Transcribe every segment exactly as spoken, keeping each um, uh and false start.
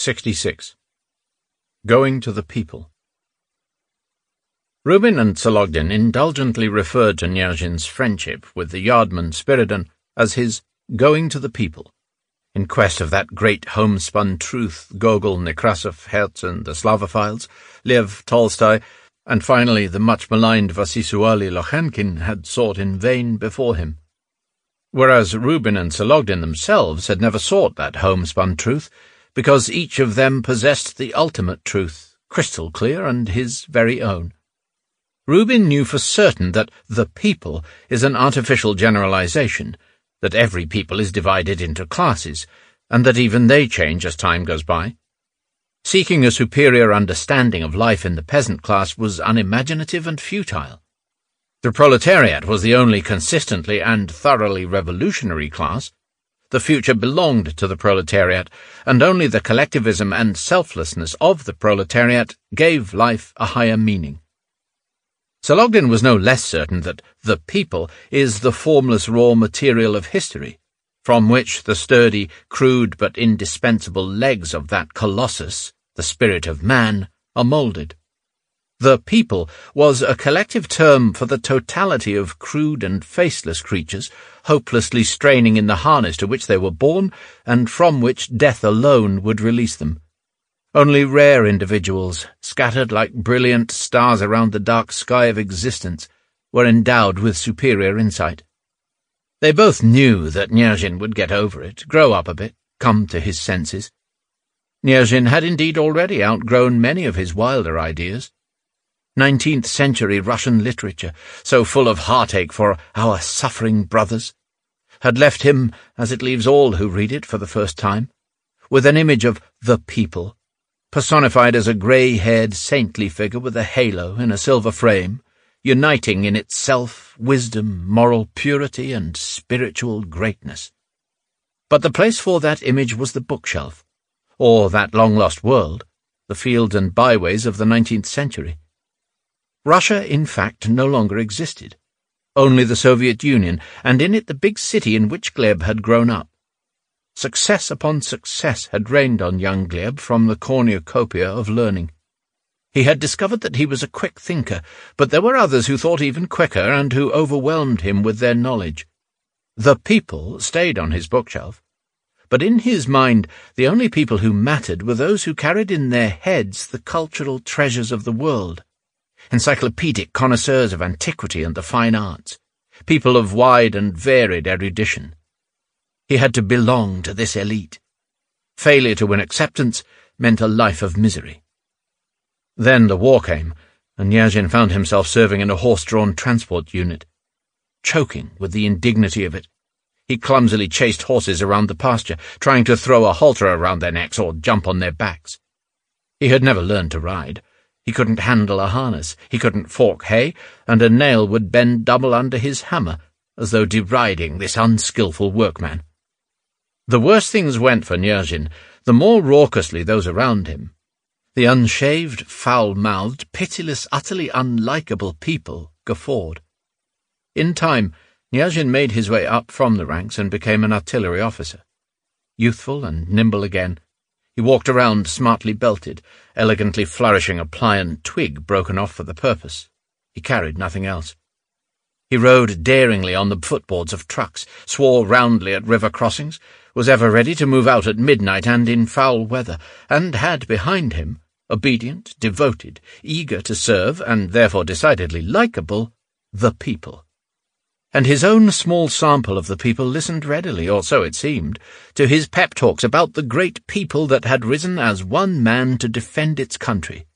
sixty-six. Going to the People. Reuben and Tsologden indulgently referred to Nyazhin's friendship with the yardman Spiridon as his going to the people, in quest of that great homespun truth Gogol, Nekrasov, Herzen, the Slavophiles, Lev Tolstoy, and finally the much-maligned Vasisuali Lokhenkin had sought in vain before him. Whereas Reuben and Tsologden themselves had never sought that homespun truth, because each of them possessed the ultimate truth, crystal clear and his very own. Reuben knew for certain that the people is an artificial generalization, that every people is divided into classes, and that even they change as time goes by. Seeking a superior understanding of life in the peasant class was unimaginative and futile. The proletariat was the only consistently and thoroughly revolutionary class. The future belonged to the proletariat, and only the collectivism and selflessness of the proletariat gave life a higher meaning. Tsologden was no less certain that the people is the formless raw material of history, from which the sturdy, crude but indispensable legs of that colossus, the spirit of man, are moulded. The people was a collective term for the totality of crude and faceless creatures, hopelessly straining in the harness to which they were born, and from which death alone would release them. Only rare individuals, scattered like brilliant stars around the dark sky of existence, were endowed with superior insight. They both knew that Nyazhin would get over it, grow up a bit, come to his senses. Nyazhin had indeed already outgrown many of his wilder ideas. Nineteenth century Russian literature, so full of heartache for our suffering brothers, had left him, as it leaves all who read it for the first time, with an image of the people, personified as a grey-haired saintly figure with a halo in a silver frame, uniting in itself wisdom, moral purity, and spiritual greatness. But the place for that image was the bookshelf, or that long-lost world, the fields and byways of the nineteenth century. Russia, in fact, no longer existed. Only the Soviet Union, and in it the big city in which Gleb had grown up. Success upon success had rained on young Gleb from the cornucopia of learning. He had discovered that he was a quick thinker, but there were others who thought even quicker and who overwhelmed him with their knowledge. The people stayed on his bookshelf, but in his mind the only people who mattered were those who carried in their heads the cultural treasures of the world, encyclopedic connoisseurs of antiquity and the fine arts, people of wide and varied erudition. He had to belong to this elite. Failure to win acceptance meant a life of misery. Then the war came, and Nyazhin found himself serving in a horse-drawn transport unit. Choking with the indignity of it, he clumsily chased horses around the pasture, trying to throw a halter around their necks or jump on their backs. He had never learned to ride. He couldn't handle a harness, he couldn't fork hay, and a nail would bend double under his hammer, as though deriding this unskilful workman. The worse things went for Nyazhin, the more raucously those around him. The unshaved, foul-mouthed, pitiless, utterly unlikable people guffawed. In time, Nyazhin made his way up from the ranks and became an artillery officer. Youthful and nimble again, he walked around smartly belted, elegantly flourishing a pliant twig broken off for the purpose. He carried nothing else. He rode daringly on the footboards of trucks, swore roundly at river crossings, was ever ready to move out at midnight and in foul weather, and had behind him, obedient, devoted, eager to serve, and therefore decidedly likeable, the people. And his own small sample of the people listened readily, or so it seemed, to his pep talks about the great people that had risen as one man to defend its country.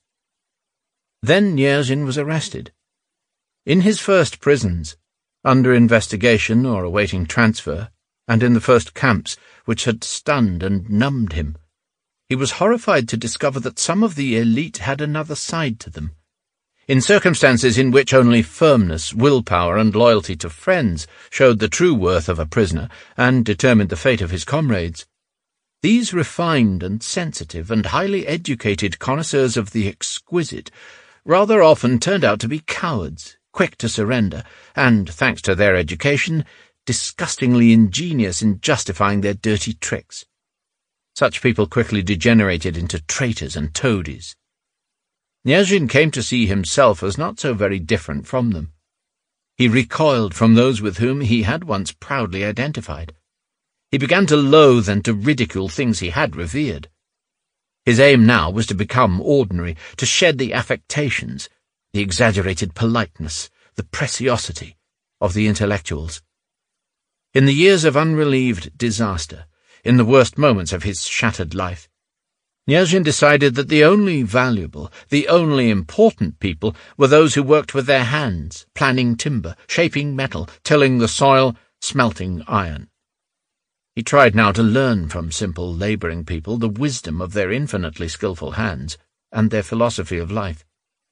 Then Nyazhin was arrested. In his first prisons, under investigation or awaiting transfer, and in the first camps which had stunned and numbed him, he was horrified to discover that some of the elite had another side to them. In circumstances in which only firmness, willpower, and loyalty to friends showed the true worth of a prisoner and determined the fate of his comrades, these refined and sensitive and highly educated connoisseurs of the exquisite rather often turned out to be cowards, quick to surrender, and, thanks to their education, disgustingly ingenious in justifying their dirty tricks. Such people quickly degenerated into traitors and toadies. Knyazhin came to see himself as not so very different from them. He recoiled from those with whom he had once proudly identified. He began to loathe and to ridicule things he had revered. His aim now was to become ordinary, to shed the affectations, the exaggerated politeness, the preciosity of the intellectuals. In the years of unrelieved disaster, in the worst moments of his shattered life, Knyazhin decided that the only valuable, the only important people were those who worked with their hands, planning timber, shaping metal, tilling the soil, smelting iron. He tried now to learn from simple labouring people the wisdom of their infinitely skilful hands and their philosophy of life.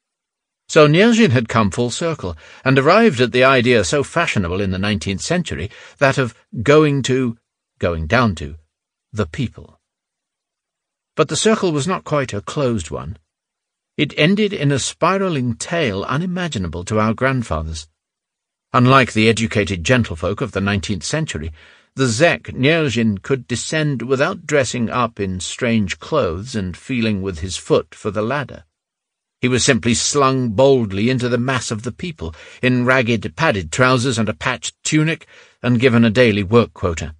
So Knyazhin had come full circle, and arrived at the idea so fashionable in the nineteenth century, that of going to, going down to, the people. But the circle was not quite a closed one. It ended in a spiralling tail unimaginable to our grandfathers. Unlike the educated gentlefolk of the nineteenth century, the Zec Knyazhin could descend without dressing up in strange clothes and feeling with his foot for the ladder. He was simply slung boldly into the mass of the people, in ragged padded trousers and a patched tunic, and given a daily work quota.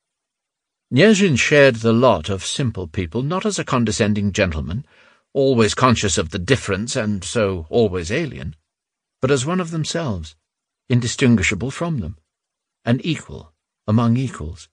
Knyazhin shared the lot of simple people, not as a condescending gentleman, always conscious of the difference and so always alien, but as one of themselves, indistinguishable from them, an equal among equals.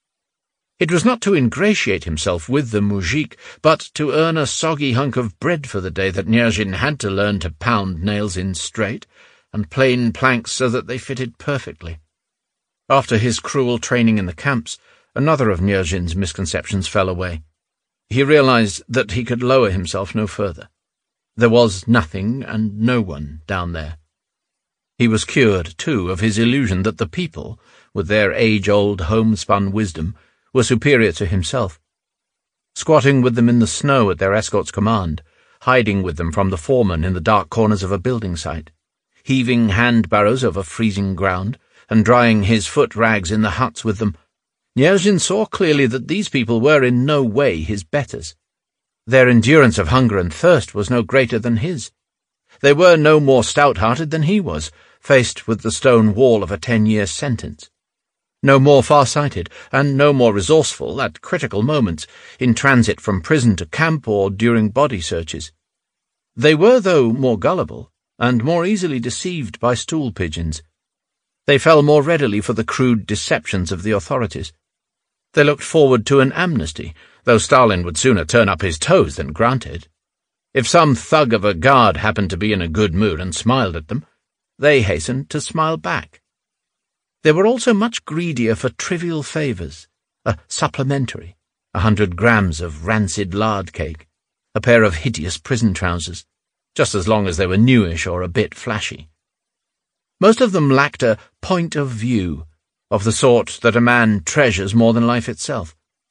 It was not to ingratiate himself with the mujik, but to earn a soggy hunk of bread for the day that Knyazhin had to learn to pound nails in straight, and plane planks so that they fitted perfectly. After his cruel training in the camps, another of Knyazhin's misconceptions fell away. He realized that he could lower himself no further. There was nothing and no one down there. He was cured, too, of his illusion that the people, with their age-old homespun wisdom, were superior to himself. Squatting with them in the snow at their escort's command, hiding with them from the foreman in the dark corners of a building site, heaving hand-barrows over freezing ground, and drying his foot rags in the huts with them, Knyazhin saw clearly that these people were in no way his betters. Their endurance of hunger and thirst was no greater than his. They were no more stout-hearted than he was, faced with the stone wall of a ten-year sentence. No more far-sighted, and no more resourceful at critical moments, in transit from prison to camp or during body searches. They were, though, more gullible, and more easily deceived by stool pigeons. They fell more readily for the crude deceptions of the authorities. They looked forward to an amnesty, though Stalin would sooner turn up his toes than grant it. If some thug of a guard happened to be in a good mood and smiled at them, they hastened to smile back. They were also much greedier for trivial favours, a supplementary, a hundred grams of rancid lard cake, a pair of hideous prison trousers, just as long as they were newish or a bit flashy. Most of them lacked a point of view, of the sort that a man treasures more than life itself.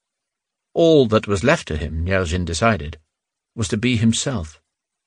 All that was left to him, Knyazhin decided, was to be himself.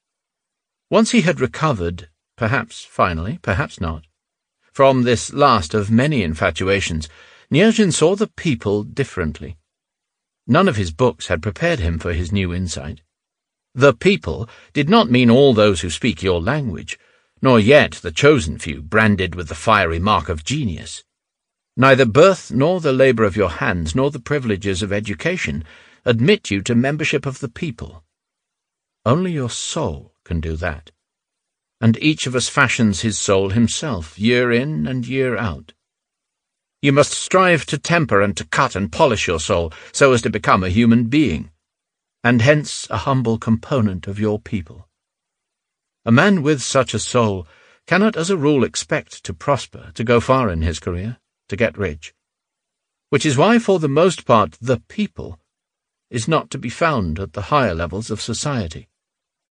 Once he had recovered, perhaps finally, perhaps not, from this last of many infatuations, Knyazhin saw the people differently. None of his books had prepared him for his new insight. The people did not mean all those who speak your language, nor yet the chosen few branded with the fiery mark of genius. Neither birth nor the labour of your hands nor the privileges of education admit you to membership of the people. Only your soul can do that, and each of us fashions his soul himself, year in and year out. You must strive to temper and to cut and polish your soul so as to become a human being, and hence a humble component of your people. A man with such a soul cannot as a rule expect to prosper, to go far in his career, to get rich, which is why for the most part the people is not to be found at the higher levels of society.